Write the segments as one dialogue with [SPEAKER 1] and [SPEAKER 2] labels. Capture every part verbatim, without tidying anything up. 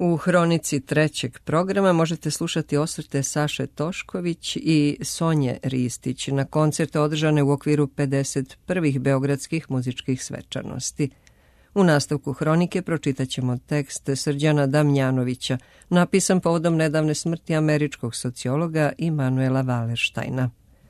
[SPEAKER 1] U hronici trećeg programa možete slušati osvrte Saše Tošković i Sonje Ristić na koncerte održane u okviru pedeset prvih beogradskih muzičkih svečanosti. U nastavku hronike pročitat ćemo tekst Srđana Damjanovića, napisan povodom nedavne smrti američkog sociologa Immanuela Wallersteina.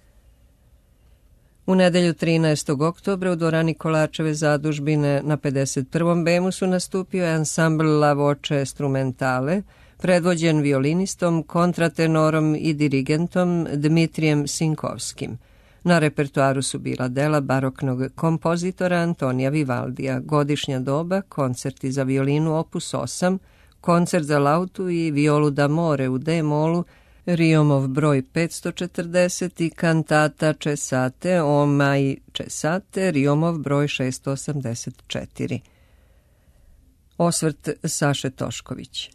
[SPEAKER 1] U nedelju trinaestog oktobra u dvorani Kolačeve zadužbine na pedeset prvom bemu su nastupio ansambl La Voce Strumentale, predvođen violinistom, kontratenorom i dirigentom Dmitrijem Sinkovskim. Na repertoaru su bila dela baroknog kompozitora Antonija Vivaldija, godišnja doba, koncerti za violinu opus osam, koncert za lautu i violu d'amore u D-molu, Riomov broj petsto četrdeset i kantata Cesate o mai Cesate, Riomov broj šesto osamdeset četiri. Osvrt Saše Tošković.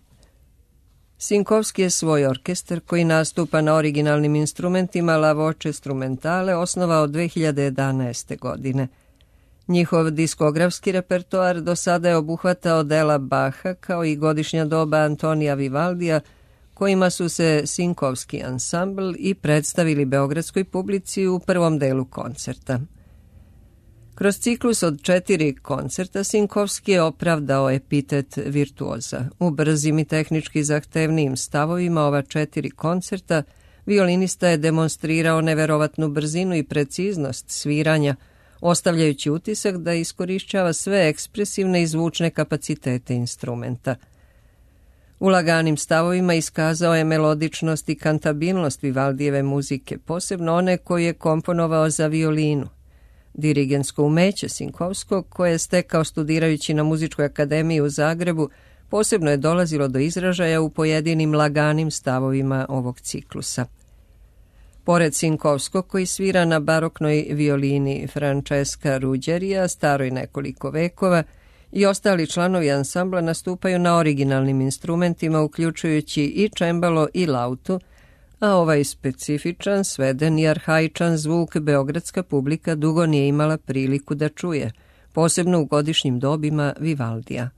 [SPEAKER 1] Sinkovski je svoj orkestar koji nastupa na originalnim instrumentima La Voce Strumentale osnovao dve hiljade jedanaeste. godine. Njihov diskografski repertoar do sada je obuhvatao dela Baha kao i godišnja doba Antonija Vivaldija, kojima su se Sinkovski ansambl i predstavili beogradskoj publici u prvom delu koncerta. Kroz ciklus od četiri koncerta Sinkovski je opravdao epitet virtuoza. U brzim i tehnički zahtevnijim stavovima ova četiri koncerta violinista je demonstrirao neverovatnu brzinu i preciznost sviranja, ostavljajući utisak da iskorišćava sve ekspresivne i zvučne kapacitete instrumenta. U laganim stavovima iskazao je melodičnost i kantabilnost Vivaldijeve muzike, posebno one koje je komponovao za violinu. Dirigentsko umeće Sinkovskog, koje je stekao studirajući na Muzičkoj akademiji u Zagrebu, posebno je dolazilo do izražaja u pojedinim laganim stavovima ovog ciklusa. Pored Sinkovskog, koji svira na baroknoj violini Francesca Ruggerija, staroj nekoliko vekova, i ostali članovi ansambla nastupaju na originalnim instrumentima, uključujući i čembalo i lautu, a ovaj specifičan, sveden i arhaičan zvuk beogradska publika dugo nije imala priliku da čuje, posebno u godišnjim dobima Vivaldija.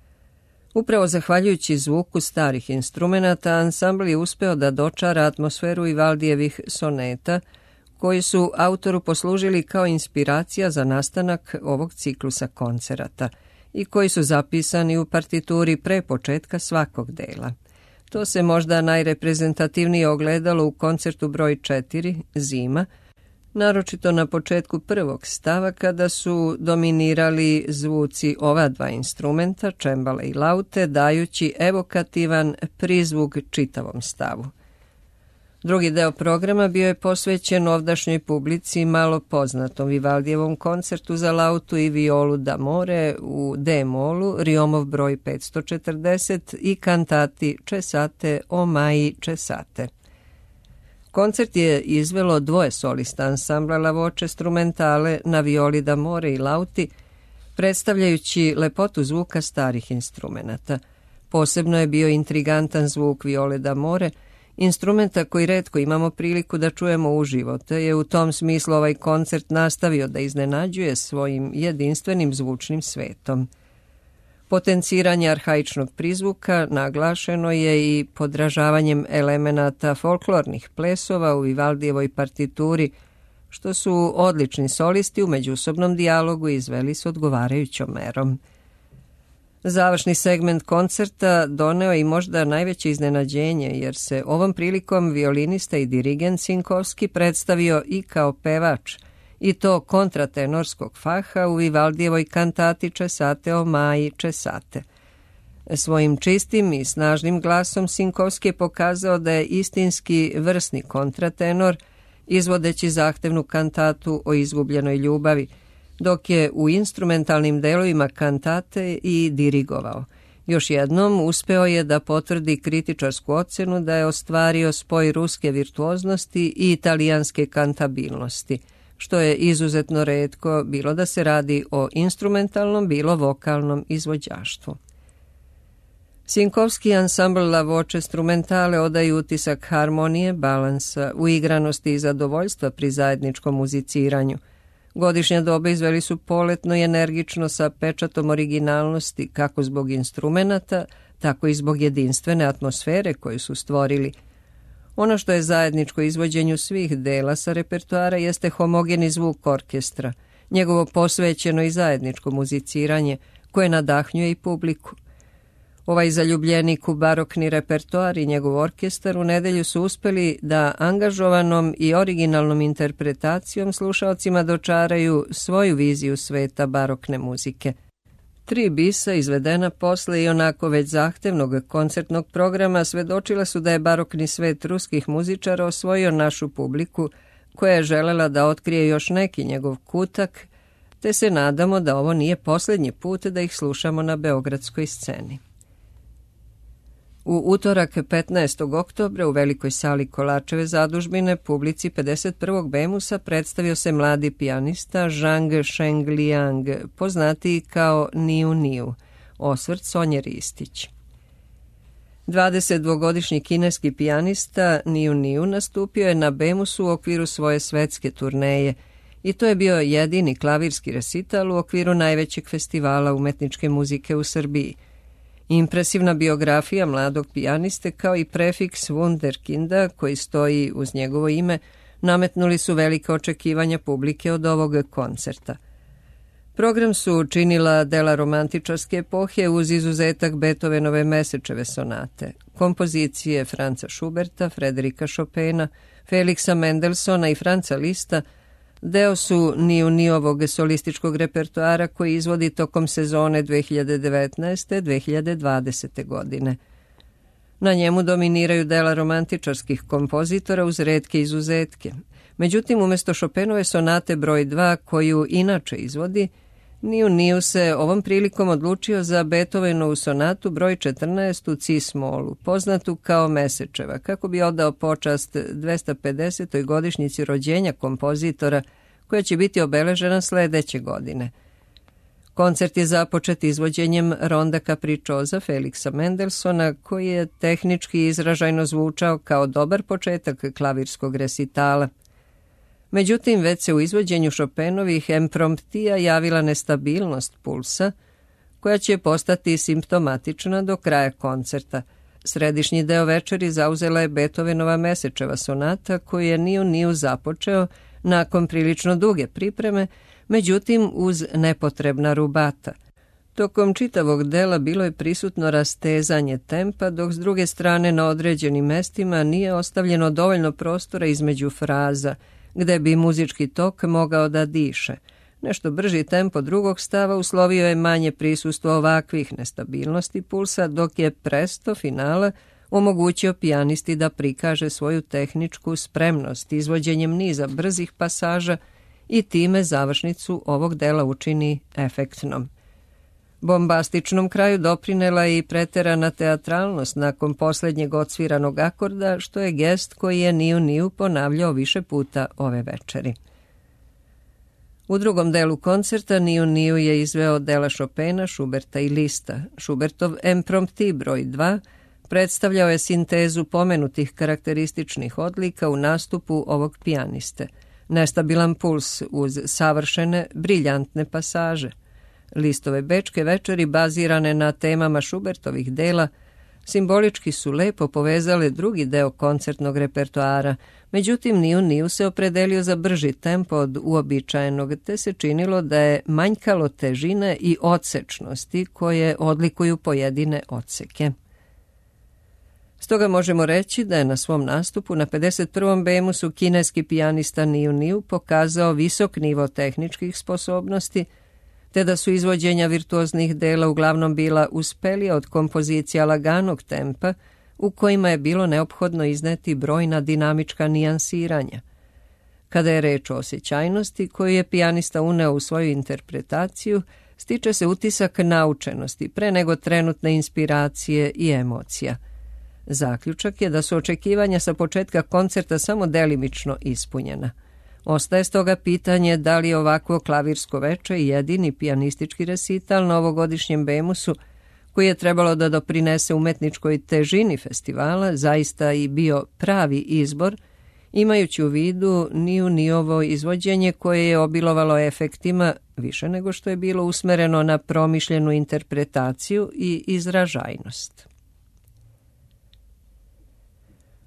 [SPEAKER 1] Upravo zahvaljujući zvuku starih instrumenata, ansambl je uspeo da dočara atmosferu Vivaldijevih soneta, koji su autoru poslužili kao inspiracija za nastanak ovog ciklusa koncerata i koji su zapisani u partituri pre početka svakog dela. To se možda najreprezentativnije ogledalo u koncertu broj četiri, Zima, naročito na početku prvog stava kada su dominirali zvuci ova dva instrumenta, čembala i laute, dajući evokativan prizvuk čitavom stavu. Drugi deo programa bio je posvećen ovdašnjoj publici malo poznatom Vivaldijevom koncertu za lautu i violu d'amore u D-molu, Riomov broj petsto četrdeset i kantati Cesate o mai Cesate. Koncert je izvelo dvoje solista ansambla La Voce Strumentale na violi d'amore i lauti, predstavljajući lepotu zvuka starih instrumenata. Posebno je bio intrigantan zvuk viole d'amore, instrumenta koji retko imamo priliku da čujemo uživo, te je u tom smislu ovaj koncert nastavio da iznenađuje svojim jedinstvenim zvučnim svetom. Potenciranje arhaičnog prizvuka naglašeno je i podražavanjem elemenata folklornih plesova u Vivaldijevoj partituri, što su odlični solisti u međusobnom dijalogu izveli s odgovarajućom merom. Završni segment koncerta doneo i možda najveće iznenađenje, jer se ovom prilikom violinista i dirigent Sinkovski predstavio i kao pevač, i to kontratenorskog faha u Vivaldijevoj kantati Cesate o mai Cesate. Svojim čistim i snažnim glasom Sinkovski je pokazao da je istinski vrsni kontratenor, izvodeći zahtevnu kantatu o izgubljenoj ljubavi, dok je u instrumentalnim delovima kantate i dirigovao. Još jednom uspeo je da potvrdi kritičarsku ocenu da je ostvario spoj ruske virtuoznosti i italijanske kantabilnosti, što je izuzetno retko, bilo da se radi o instrumentalnom, bilo vokalnom izvođaštvu. Sinkovski ansambl La Voce Strumentale odaje utisak harmonije, balansa, uigranosti i zadovoljstva pri zajedničkom muziciranju. Godišnja doba izveli su poletno i energično sa pečatom originalnosti, kako zbog instrumenata, tako i zbog jedinstvene atmosfere koju su stvorili. Ono što je zajedničko izvođenju svih dela sa repertoara jeste homogeni zvuk orkestra, njegovo posvećeno i zajedničko muziciranje koje nadahnjuje i publiku. Ovaj zaljubljenik u barokni repertoar i njegov orkestar u nedelju su uspeli da angažovanom i originalnom interpretacijom slušaocima dočaraju svoju viziju sveta barokne muzike. Tri bisa izvedena posle i onako već zahtevnog koncertnog programa svedočila su da je barokni svet ruskih muzičara osvojio našu publiku koja je želela da otkrije još neki njegov kutak, te se nadamo da ovo nije posljednji put da ih slušamo na beogradskoj sceni. U utorak petnaestog oktobra u velikoj sali Kolačeve zadužbine publici pedeset prvog Bemusa predstavio se mladi pijanista Zhang Shengliang, poznatiji kao Niu Niu, osvrt Sonje Ristić. dvadesetdvogodišnji kineski pijanista Niu Niu nastupio je na Bemusu u okviru svoje svetske turneje i to je bio jedini klavirski resital u okviru najvećeg festivala umetničke muzike u Srbiji. Impresivna biografija mladog pijaniste kao i prefiks Wunderkinda koji stoji uz njegovo ime nametnuli su velike očekivanja publike od ovog koncerta. Program su učinila dela romantičarske epohe uz izuzetak Beethovenove Mesečeve sonate, kompozicije Franza Schuberta, Frederika Chopina, Feliksa Mendelssohna i Franza Lista. Deo su Niu Niovog solističkog repertoara koji izvodi tokom sezone dve hiljade devetnaeste do dve hiljade dvadesete. godine. Na njemu dominiraju dela romantičarskih kompozitora uz retke izuzetke. Međutim, umjesto Chopinove sonate broj dva, koju inače izvodi, Niu Niu se ovom prilikom odlučio za Beethovenovu sonatu broj četrnaest u cis-molu, poznatu kao Mesečeva, kako bi odao počast dvestapedesetoj godišnjici rođenja kompozitora, koja će biti obeležena sledeće godine. Koncert je započet izvođenjem Ronda Capricciosa Feliksa Mendelssohna, koji je tehnički izražajno zvučao kao dobar početak klavirskog resitala. Međutim, već se u izvođenju Chopinovih impromptija javila nestabilnost pulsa, koja će postati simptomatična do kraja koncerta. Središnji deo večeri zauzela je Beethovenova Mesečeva sonata, koju je Niu Niu započeo nakon prilično duge pripreme, međutim uz nepotrebna rubata. Tokom čitavog dela bilo je prisutno rastezanje tempa, dok s druge strane na određenim mestima nije ostavljeno dovoljno prostora između fraza, gde bi muzički tok mogao da diše. Nešto brži tempo drugog stava uslovio je manje prisustvo ovakvih nestabilnosti pulsa, dok je presto finala omogućio pijanisti da prikaže svoju tehničku spremnost izvođenjem niza brzih pasaža i time završnicu ovog dela učini efektnom. Bombastičnom kraju doprinela je i preterana teatralnost nakon posljednjeg odsviranog akorda, što je gest koji je Niu Niu ponavljao više puta ove večeri. U drugom delu koncerta Niu Niu je izveo dela Chopina, Schuberta i Lista. Schubertov imprompti broj dva predstavljao je sintezu pomenutih karakterističnih odlika u nastupu ovog pijaniste. Nestabilan puls uz savršene, briljantne pasaže. Listove bečke večeri bazirane na temama Schubertovih dela simbolički su lepo povezale drugi deo koncertnog repertoara, međutim Niu Niu se opredelio za brži tempo od uobičajenog, te se činilo da je manjkalo težine i odsečnosti koje odlikuju pojedine odseke. Stoga možemo reći da je na svom nastupu na pedeset prvom Bemusu kineski pijanista Niu Niu pokazao visok nivo tehničkih sposobnosti, te da su izvođenja virtuoznih dela uglavnom bila uspelija od kompozicija laganog tempa, u kojima je bilo neophodno izneti brojna dinamička nijansiranja. Kada je reč o osjećajnosti koju je pijanista uneo u svoju interpretaciju, stiče se utisak naučenosti pre nego trenutne inspiracije i emocija. Zaključak je da su očekivanja sa početka koncerta samo delimično ispunjena. Ostaje stoga pitanje da li je ovakvo klavirsko veče jedini pijanistički resital na ovogodišnjem Bemusu, koji je trebalo da doprinese umetničkoj težini festivala, zaista i bio pravi izbor, imajući u vidu Niu Niovo izvođenje koje je obilovalo efektima više nego što je bilo usmereno na promišljenu interpretaciju i izražajnost.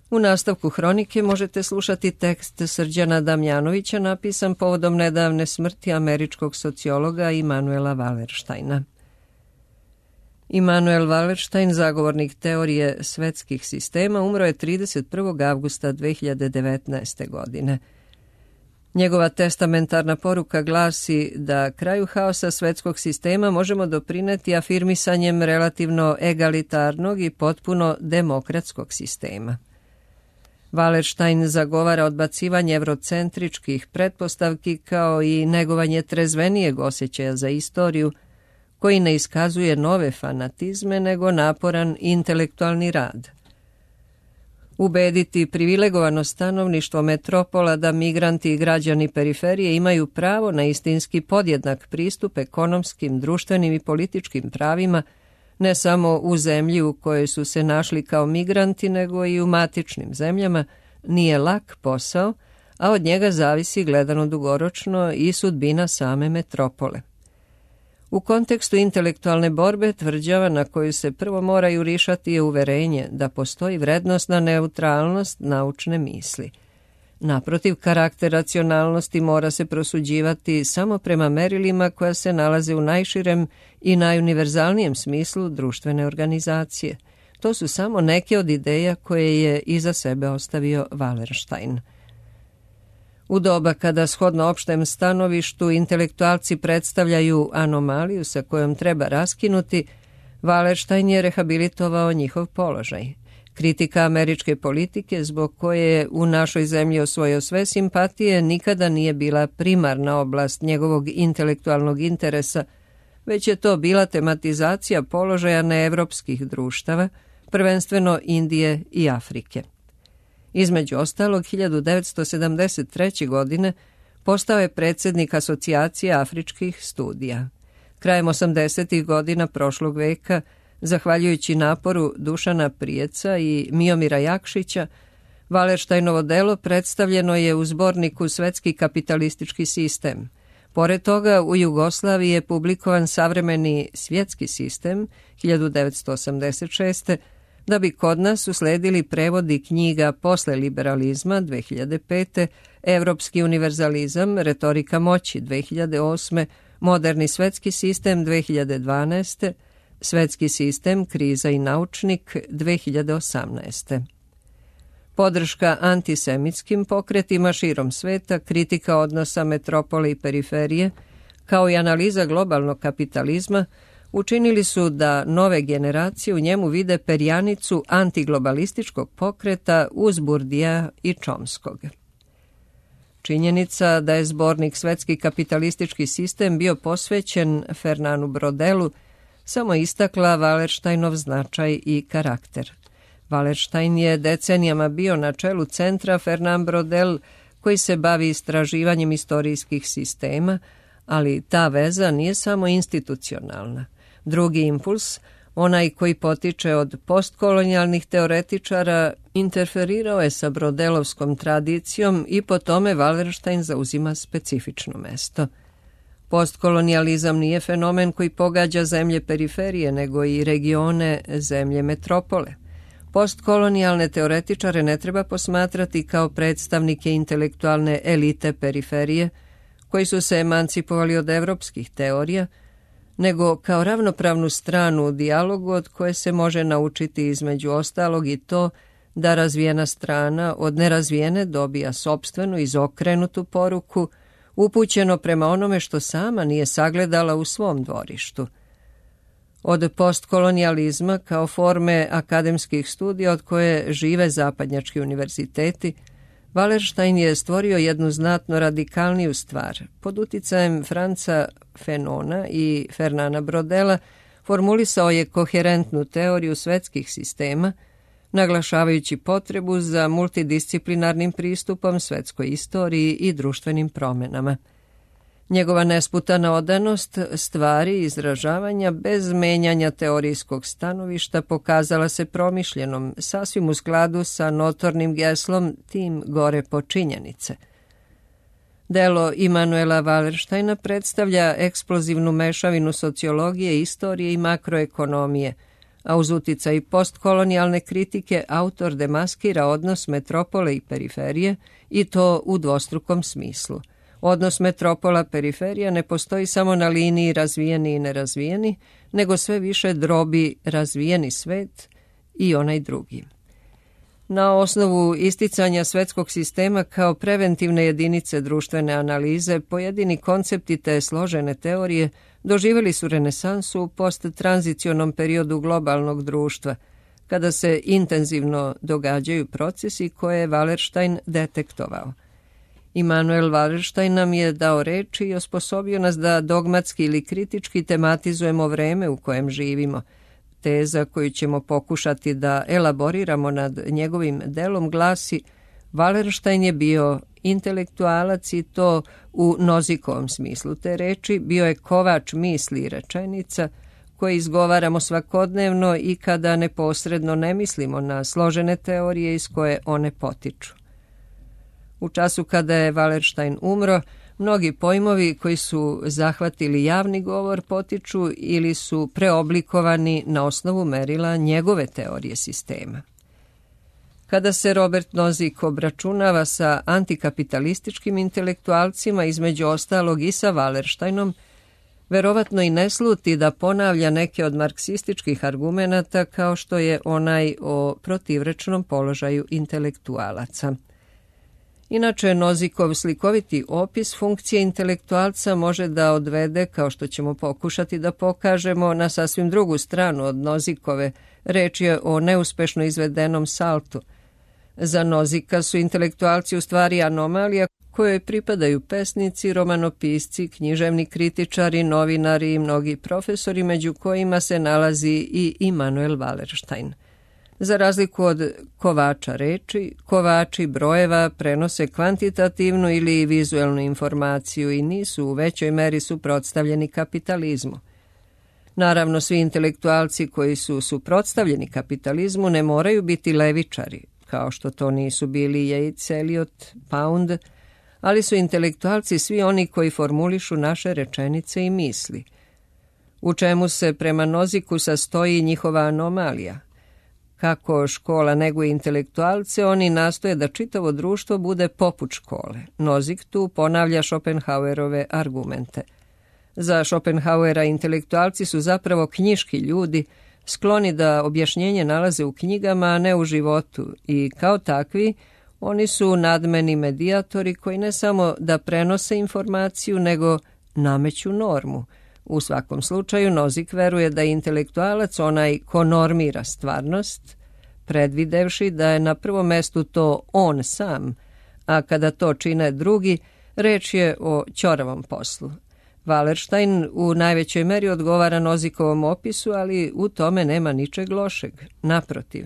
[SPEAKER 1] U nastavku hronike možete slušati tekst Srđana Damjanovića napisan povodom nedavne smrti američkog sociologa Immanuela Wallersteina. Immanuel Wallerstein, zagovornik teorije svetskih sistema, umro je trideset prvog avgusta dve hiljade devetnaeste. godine. Njegova testamentarna poruka glasi da kraju haosa svetskog sistema možemo doprineti afirmisanjem relativno egalitarnog i potpuno demokratskog sistema. Wallerstein zagovara odbacivanje evrocentričkih pretpostavki kao i negovanje trezvenijeg osjećaja za istoriju, koji ne iskazuje nove fanatizme nego naporan intelektualni rad. Ubediti privilegovano stanovništvo metropola da migranti i građani periferije imaju pravo na istinski podjednak pristup ekonomskim, društvenim i političkim pravima, ne samo u zemlji u kojoj su se našli kao migranti, nego i u matičnim zemljama, nije lak posao, a od njega zavisi gledano dugoročno i sudbina same metropole. U kontekstu intelektualne borbe tvrđava na koju se prvo mora jurišati je uverenje da postoji vrednosna neutralnost naučne misli. Naprotiv, karakter racionalnosti mora se prosuđivati samo prema merilima koja se nalaze u najširem i najuniverzalnijem smislu društvene organizacije. To su samo neke od ideja koje je iza sebe ostavio Wallerstein. U doba kada shodno opštem stanovištu intelektualci predstavljaju anomaliju sa kojom treba raskinuti, Wallerstein je rehabilitovao njihov položaj. Kritika američke politike, zbog koje je u našoj zemlji osvojio sve simpatije, nikada nije bila primarna oblast njegovog intelektualnog interesa, već je to bila tematizacija položaja neevropskih društava, prvenstveno Indije i Afrike. Između ostalog, hiljadu devetsto sedamdeset treće. godine postao je predsjednik Asocijacije afričkih studija. Krajem osamdesetih godina prošlog veka, zahvaljujući naporu Dušana Prijeca i Miomira Jakšića, Wallersteinovo delo predstavljeno je u zborniku Svetski kapitalistički sistem. Pored toga, u Jugoslaviji je publikovan savremeni svjetski sistem hiljadu devetsto osamdeset šeste. da bi kod nas usledili prevodi knjiga posle liberalizma dve hiljade pete. Evropski univerzalizam, retorika moći dve hiljade osme. Moderni svetski sistem dve hiljade dvanaeste. Svetski sistem, kriza i naučnik dve hiljade osamnaeste. Podrška antisemitskim pokretima širom sveta, kritika odnosa metropole i periferije, kao i analiza globalnog kapitalizma, učinili su da nove generacije u njemu vide perjanicu antiglobalističkog pokreta uz Burdija i Chomskog. Činjenica da je zbornik Svetski kapitalistički sistem bio posvećen Fernanu Brodelu samo istakla Wallersteinov značaj i karakter. Wallerstein je decenijama bio na čelu centra Fernand Brodel, koji se bavi istraživanjem istorijskih sistema, ali ta veza nije samo institucionalna. Drugi impuls, onaj koji potiče od postkolonijalnih teoretičara, interferirao je sa brodelovskom tradicijom i po tome Wallerstein zauzima specifično mesto. Postkolonijalizam nije fenomen koji pogađa zemlje periferije, nego i regione zemlje metropole. Postkolonijalne teoretičare ne treba posmatrati kao predstavnike intelektualne elite periferije, koji su se emancipovali od evropskih teorija, nego kao ravnopravnu stranu u dijalogu od koje se može naučiti između ostalog i to da razvijena strana od nerazvijene dobija sopstvenu izokrenutu poruku, upućeno prema onome što sama nije sagledala u svom dvorištu. Od postkolonijalizma kao forme akademskih studija od koje žive zapadnjački univerziteti, Wallerstein je stvorio jednu znatno radikalniju stvar. Pod uticajem Franca Fenona i Fernana Brodela formulisao je koherentnu teoriju svetskih sistema, naglašavajući potrebu za multidisciplinarnim pristupom svetskoj istoriji i društvenim promjenama. Njegova nesputana odanost stvari i izražavanja bez menjanja teorijskog stanovišta pokazala se promišljenom, sasvim u skladu sa notornim geslom tim gore po činjenice. Delo Immanuela Wallersteina predstavlja eksplozivnu mešavinu sociologije, istorije i makroekonomije, a uz uticaj postkolonijalne kritike autor demaskira odnos metropole i periferije i to u dvostrukom smislu. Odnos metropola-periferija ne postoji samo na liniji razvijeni i nerazvijeni, nego sve više drobi razvijeni svet i onaj drugi. Na osnovu isticanja svetskog sistema kao preventivne jedinice društvene analize, pojedini koncepti te složene teorije doživjeli su renesansu u posttranzicionom periodu globalnog društva, kada se intenzivno događaju procesi koje je Wallerstein detektovao. Immanuel Wallerstein nam je dao reči i osposobio nas da dogmatski ili kritički tematizujemo vreme u kojem živimo. Teza koju ćemo pokušati da elaboriramo nad njegovim delom glasi: Wallerstein je bio intelektualac i to u Nozikovom smislu te reči, bio je kovač misli i rečenica koje izgovaramo svakodnevno i kada neposredno ne mislimo na složene teorije iz koje one potiču. U času kada je Wallerstein umro, mnogi pojmovi koji su zahvatili javni govor potiču ili su preoblikovani na osnovu merila njegove teorije sistema. Kada se Robert Nozick obračunava sa antikapitalističkim intelektualcima, između ostalog i sa Wallersteinom, verovatno i ne sluti da ponavlja neke od marksističkih argumenata kao što je onaj o protivrečnom položaju intelektualaca. Inače, Nozikov slikoviti opis funkcije intelektualca može da odvede, kao što ćemo pokušati da pokažemo, na sasvim drugu stranu od Nozikove. Reč je o neuspešno izvedenom saltu. Za Nozika su intelektualci u stvari anomalija kojoj pripadaju pesnici, romanopisci, književni kritičari, novinari i mnogi profesori, među kojima se nalazi i Immanuel Wallerstein. Za razliku od kovača reči, kovači brojeva prenose kvantitativnu ili vizuelnu informaciju i nisu u većoj meri suprotstavljeni kapitalizmu. Naravno, svi intelektualci koji su suprotstavljeni kapitalizmu ne moraju biti levičari, kao što to nisu bili Yeats, Eliot, Pound, ali su intelektualci svi oni koji formulišu naše rečenice i misli. U čemu se prema Noziku sastoji njihova anomalija? Kako škola neguje intelektualce, oni nastoje da čitavo društvo bude poput škole. Nozick tu ponavlja Schopenhauerove argumente. Za Schopenhauera intelektualci su zapravo knjiški ljudi, skloni da objašnjenje nalaze u knjigama, a ne u životu, i kao takvi oni su nadmeni medijatori koji ne samo da prenose informaciju, nego nameću normu. U svakom slučaju, Nozick veruje da je intelektualac onaj ko normira stvarnost, predvidevši da je na prvom mestu to on sam, a kada to čine drugi, reč je o ćoravom poslu. Wallerstein u najvećoj meri odgovara Nozikovom opisu, ali u tome nema ničeg lošeg. Naprotiv.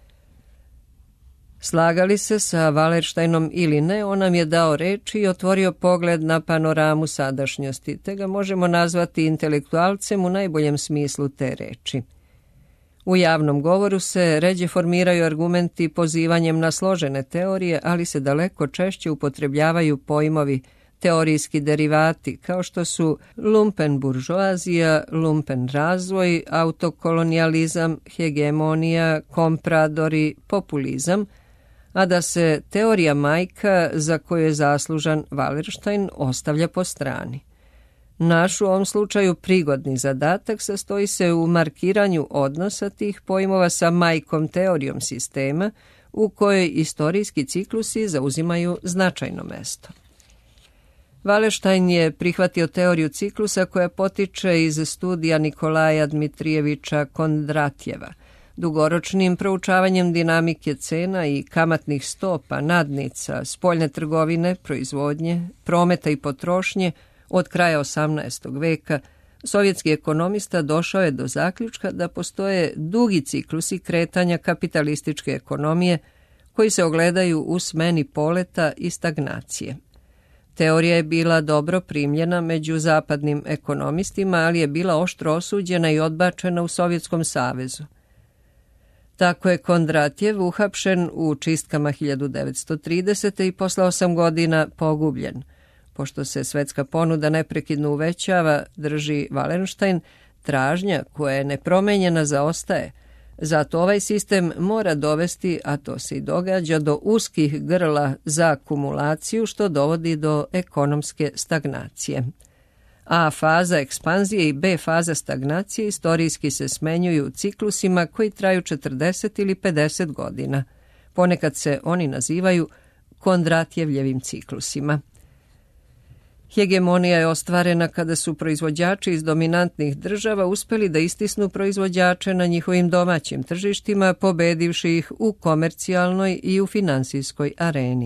[SPEAKER 1] Slagali se sa Wallersteinom ili ne, on nam je dao reči i otvorio pogled na panoramu sadašnjosti, te ga možemo nazvati intelektualcem u najboljem smislu te reči. U javnom govoru se ređe formiraju argumenti pozivanjem na složene teorije, ali se daleko češće upotrebljavaju pojmovi teorijski derivati, kao što su lumpen buržoazija, lumpen razvoj, autokolonijalizam, hegemonija, kompradori, populizam, a da se teorija majka, za koju je zaslužan Wallerstein, ostavlja po strani. Naš u ovom slučaju prigodni zadatak sastoji se u markiranju odnosa tih pojmova sa majkom teorijom sistema, u kojoj istorijski ciklusi zauzimaju značajno mesto. Wallerstein je prihvatio teoriju ciklusa koja potiče iz studija Nikolaja Dmitrijeviča Kondratjeva. Dugoročnim proučavanjem dinamike cena i kamatnih stopa, nadnica, spoljne trgovine, proizvodnje, prometa i potrošnje od kraja osamnaestog veka, sovjetski ekonomista došao je do zaključka da postoje dugi ciklusi kretanja kapitalističke ekonomije koji se ogledaju u smeni poleta i stagnacije. Teorija je bila dobro primljena među zapadnim ekonomistima, ali je bila oštro osuđena i odbačena u Sovjetskom savezu. Tako je Kondratjev uhapšen u čistkama hiljadu devetsto tridesete i posle osam godina pogubljen. Pošto se svetska ponuda neprekidno uvećava, drži Wallerstein, tražnja koja je nepromenjena zaostaje, Zato ovaj sistem mora dovesti, a to se i događa, do uskih grla za akumulaciju, što dovodi do ekonomske stagnacije. A faza ekspanzije i B faza stagnacije istorijski se smenjuju u ciklusima koji traju četrdeset ili pedeset godina. Ponekad se oni nazivaju Kondratjevljevim ciklusima. Hegemonija je ostvarena kada su proizvođači iz dominantnih država uspeli da istisnu proizvođače na njihovim domaćim tržištima, pobedivši ih u komercijalnoj i u finansijskoj areni.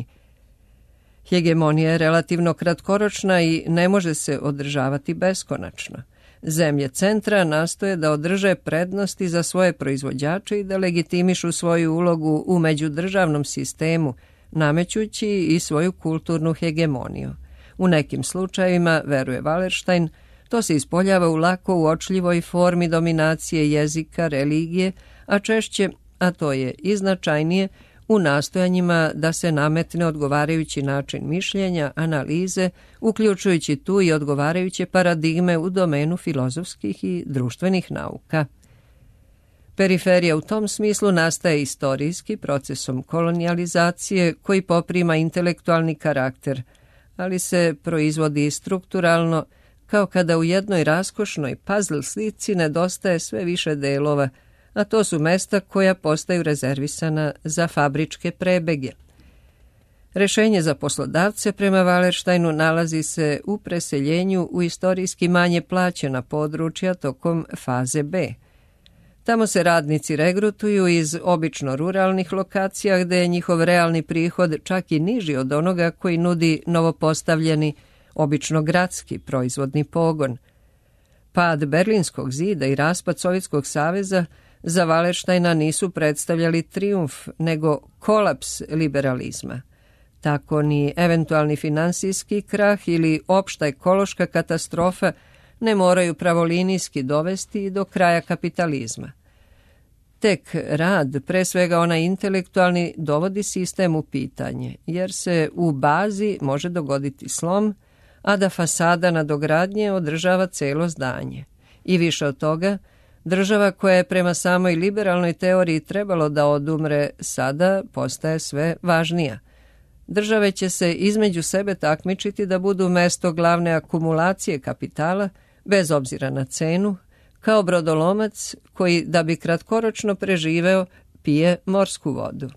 [SPEAKER 1] Hegemonija je relativno kratkoročna i ne može se održavati beskonačno. Zemlje centra nastoje da održe prednosti za svoje proizvođače i da legitimišu svoju ulogu u međudržavnom sistemu, namećući i svoju kulturnu hegemoniju. U nekim slučajevima, veruje Wallerstein, to se ispoljava u lako uočljivoj formi dominacije jezika, religije, a češće, a to je i značajnije, u nastojanjima da se nametne odgovarajući način mišljenja, analize, uključujući tu i odgovarajuće paradigme u domenu filozofskih i društvenih nauka. Periferija u tom smislu nastaje istorijski procesom kolonijalizacije koji poprima intelektualni karakter, ali se proizvodi strukturalno, kao kada u jednoj raskošnoj puzzle slici nedostaje sve više delova, a to su mesta koja postaju rezervisana za fabričke prebege. Rešenje za poslodavce prema Wallersteinu nalazi se u preseljenju u istorijski manje plaćena područja tokom faze B. Tamo se radnici regrutuju iz obično ruralnih lokacija gde je njihov realni prihod čak i niži od onoga koji nudi novopostavljeni, obično gradski proizvodni pogon. Pad Berlinskog zida i raspad Sovjetskog saveza za Wallersteina nisu predstavljali trijumf, nego kolaps liberalizma. Tako ni eventualni finansijski krah ili opšta ekološka katastrofa ne moraju pravolinijski dovesti do kraja kapitalizma. Tek rad, pre svega onaj intelektualni, dovodi sistem u pitanje, jer se u bazi može dogoditi slom, a da fasada nadogradnje održava celo zdanje. I više od toga, država koja je prema samoj liberalnoj teoriji trebalo da odumre, sada postaje sve važnija. Države će se između sebe takmičiti da budu mesto glavne akumulacije kapitala, bez obzira na cenu, kao brodolomac koji, da bi kratkoročno preživeo, pije morsku vodu.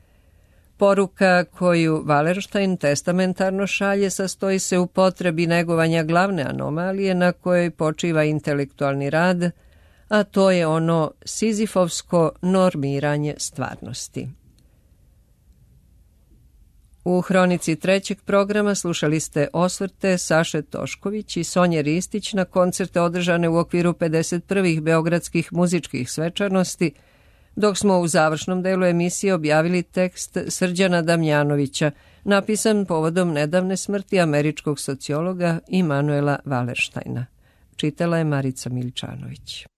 [SPEAKER 1] Poruka koju Wallerstein testamentarno šalje sastoji se u potrebi negovanja glavne anomalije na kojoj počiva intelektualni rad, a to je ono sizifovsko normiranje stvarnosti. U hronici trećeg programa slušali ste osvrte Saše Tošković i Sonje Ristić na koncerte održane u okviru pedeset prvih beogradskih muzičkih svečanosti, dok smo u završnom delu emisije objavili tekst Srđana Damjanovića, napisan povodom nedavne smrti američkog sociologa Immanuela Wallersteina. Čitala je Marica Miličanović.